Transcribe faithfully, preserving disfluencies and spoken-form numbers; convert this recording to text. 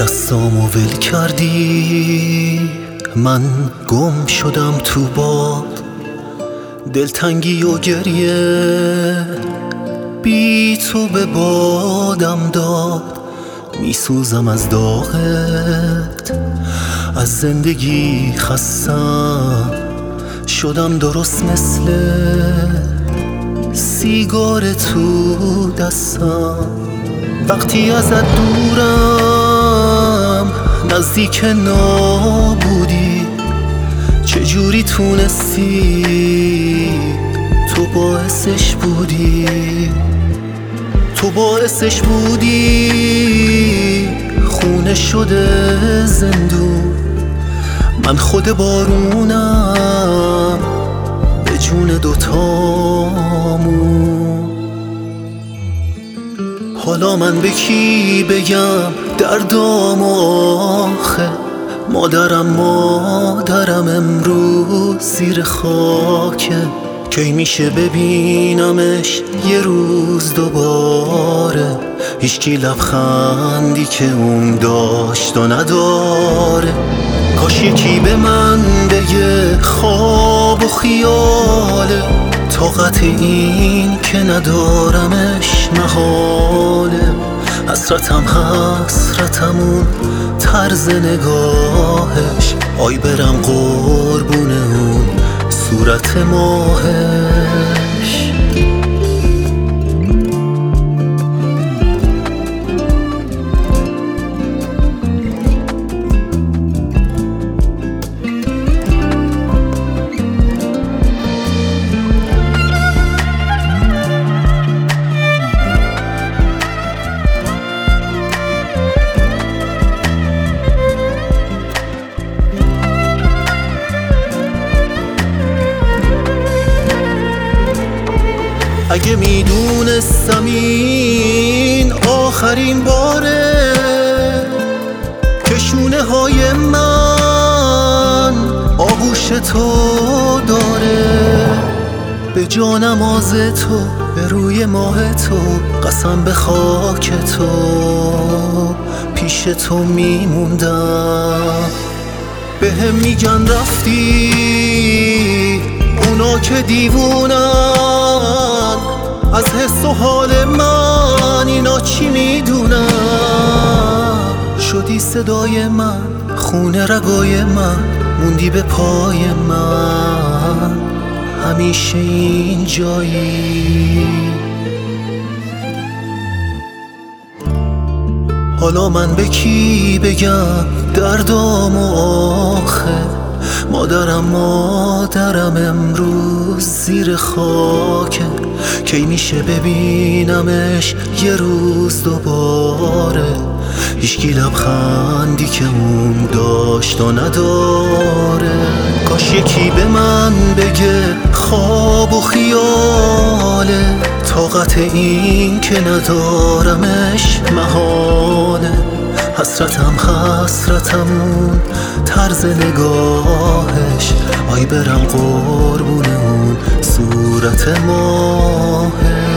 دستامو ول کردی، من گم شدم تو باد. دلتنگی و گریه بی تو به بادم داد. میسوزم از داغت، از زندگی خستم شدم درست مثل سیگار تو دستم. وقتی ازت دورم نزدیک نابودی، چجوری تونستی؟ تو باعثش بودی، تو باعثش بودی. خونه شده زندون، من خود بارونم به جون دوتامون. حالا من به کی بگم دردام آخه؟ مادرم مادرم امروز زیر خاکه. کی میشه ببینمش یه روز دوباره؟ هیچکی لبخندی که اون داشت و نداره. کاش یکی به من بگه خواب و خیاله، طاقت این که ندارمش محاله. حسرتم حسرتمون طرز نگاهش، آی برم قربون اون صورت ماهش. اگه میدونستم این آخرین باره که شونه های من آغوش تو داره، به جانماز تو به روی ماه تو قسم به خاک تو پیش تو میموندم. به هم میگن رفتی اونا که دیوونن، از حس و حال من اینا چی میدونن؟ شدی صدای من، خونه رگای من، موندی به پای من همیشه این جایی. حالا من به کی بگم دردامو آخه؟ مادرم مادرم امروز زیر خاکه. کی میشه ببینمش یه روز دوباره؟ هیچکی لبخندی که اون داشت و نداره. کاش یکی به من بگه خواب و خیاله، طاقت این که ندارمش محاله. حسرتم حسرتمون طرز نگاهش، آی برم قربون اون صورت ماهش.